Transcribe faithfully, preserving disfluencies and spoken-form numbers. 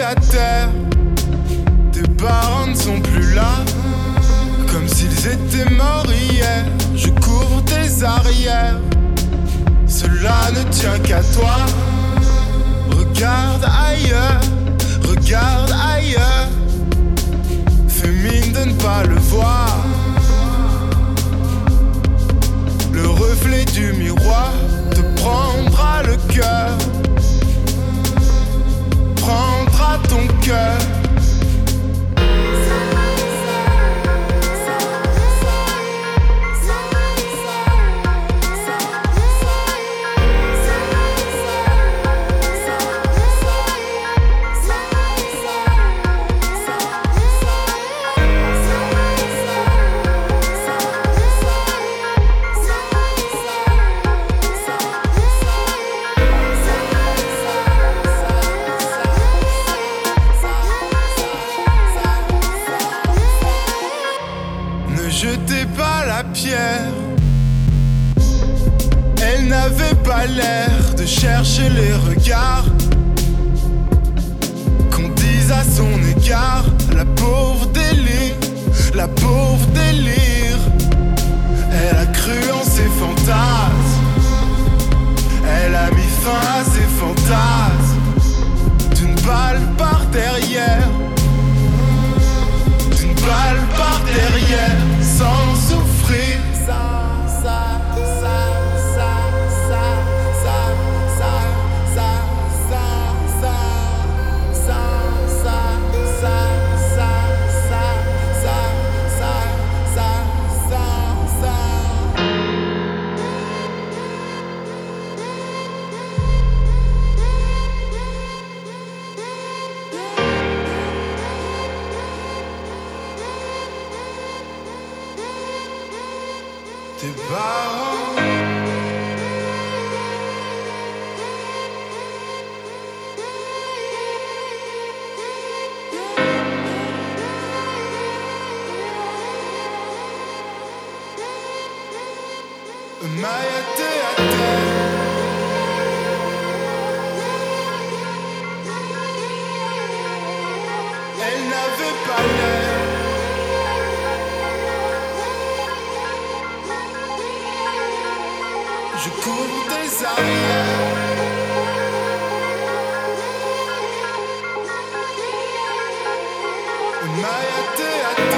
à terre. Tes parents ne sont plus là, comme s'ils étaient morts hier. Je cours tes arrières, cela ne tient qu'à toi. Regarde ailleurs, regarde ailleurs. Fais mine de ne pas le voir. Le reflet du miroir te prendra le cœur, prendra ton cœur. Jetez pas la pierre. Elle n'avait pas l'air de chercher les regards qu'on dise à son égard. La pauvre délire, la pauvre délire. Elle a cru en ses fantasmes, elle a mis fin à ses fantasmes. D'une balle par derrière, d'une balle par derrière, sans souffrir. Ça, ça, ça, ça, ça, ça, ça, ça, ça, ça, ça, ça, ça, ça, ça, ça, ça, ça, ça. Tes parents, Maya t'es à terre. Elle n'avait pas l'air. Je cours des arrières. Maya t'es à terre.